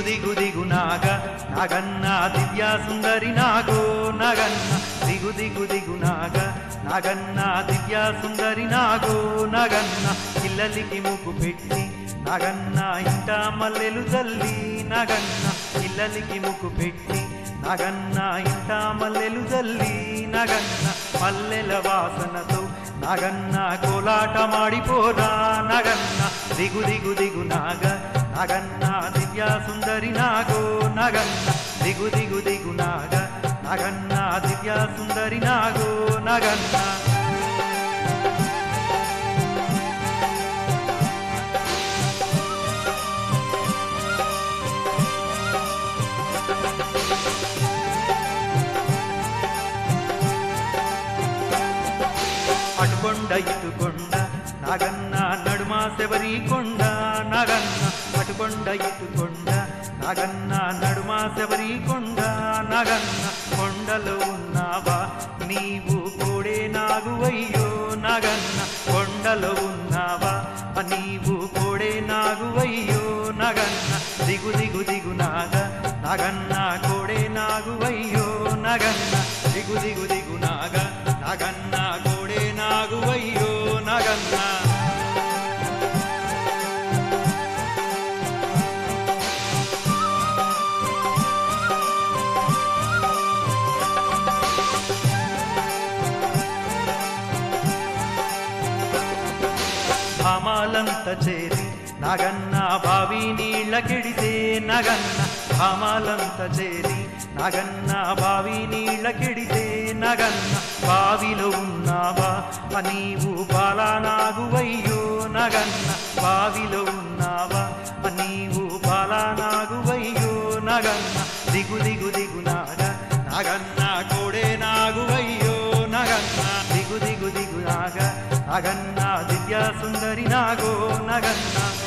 దిగు దిగు నాగ నాగన్న దివ్య సుందరి నాగో నగన్న దిగు దిగు దిగు నాగ నాగన్న దివ్య సుందరి నాగో నగన్న పిల్లలికి ముగ్గు పెట్టి నగన్న ఇంట మల్లెలు జల్లి నగన్న పిల్లలికి ముగ్గు పెట్టి నగన్న ఇంట మల్లెలు జల్లి నగన్న మల్లెల వాసనతో నగన్న కోలాట మాడిపోరా నగన్న దిగు దిగు దిగు నాగ నగన్న దివ్య సుందరి నాగో నగన్న దిగు దిగు దిగు నాగ నగన్న దివ్య సుందరి నాగో నగన్న అటుకొండ ఇటుకొండ నాగన్న నడుమ శబరి కొండ నగన్న అటుకొండ ఇటుకొండ నాగన్న నడుమ శబరి కొండ నగన్న కొండలో ఉన్నావా నీవు కోడే నాగువయ్యో నగన్న కొండలో ఉన్నావా నీవు కోడే నాగువయ్యో నగన్న దిగు దిగు దిగు నాగ నగన్న కోడే నాగువయ్యో నగన్న దిగు దిగు దిగు నాగ నగన్న కోడే నాగువయ్యో నగన్న భామాలంత చేరి నగన్న బావి నీళ్ళకెడితే నగన్న భామాలంత చేరి నగన్న బావి నీళ్ళకెడితే నగన్న బావిలో ఉన్నావా నీవు బాలానాగువయ్యో నగన్న బావిలో ఉన్నావా నీవు బాలానాగువయ్యో నగన్న దిగు దిగు దిగు నాగ నగన్న కోడే నాగువయ్యో నగన్న దిగు దిగు దిగు నాగ నగన్న దివ్య సుందరి నాగో నగన్న